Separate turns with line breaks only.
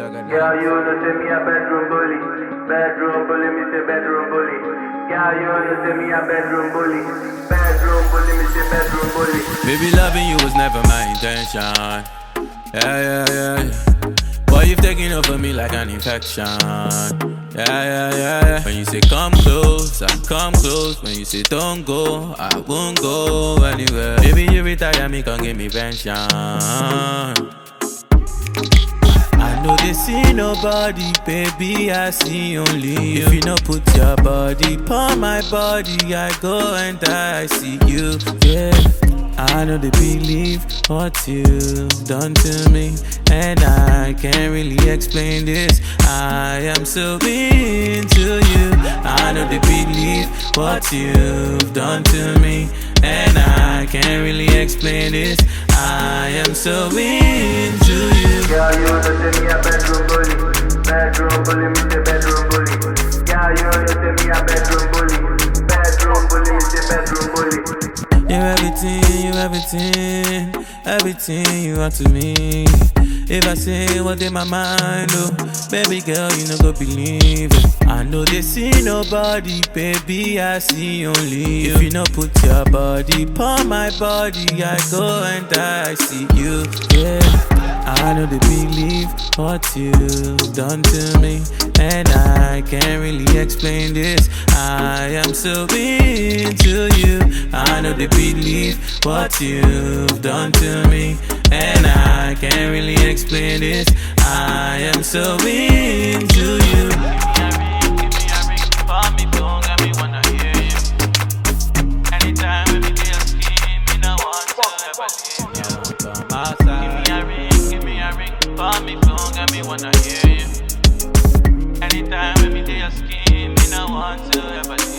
Yeah, you know say me a bedroom bully. Bedroom bully, me say bedroom bully. Yeah, you know say me a bedroom bully. Bedroom bully, me say bedroom bully.
Baby, loving you was never my intention. Yeah. Boy, you've taken over me like an infection. Yeah. When you say come close, I come close. When you say don't go, I won't go anywhere. Baby, you retire me, come give me pension. I know they see nobody, baby, I see only you. If you no put your body upon my body, I go and die, I see you, yeah. I know they believe what you've done to me, and I can't really explain this. I am so into you. I know they believe what you've done to me, and I can't really explain this. I am so into you.
Yeah, you know say me a bedroom bully. Bedroom bully, me say bedroom bully. Yeah, you know say me a bedroom bully. Bedroom bully, me say bedroom bully.
You're everything you are to me. If I say what's in my mind, oh, baby girl, you no go believe it. I know they see nobody, baby, I see only you. If you no put your body upon my body, I go and die, I see you, yeah. I know they believe what you've done to me, and I can't really explain this. I am so into you. I know they believe what you've done to me, and I can't really explain this. I am so into you. Give me a ring, for me, don't got me wanna hear you. Anytime when me lay a scheme, me no want to ever leave you. Come outside. Give me a ring, for me, don't got me wanna hear you. Anytime when me lay a scheme, me no want to ever leave you.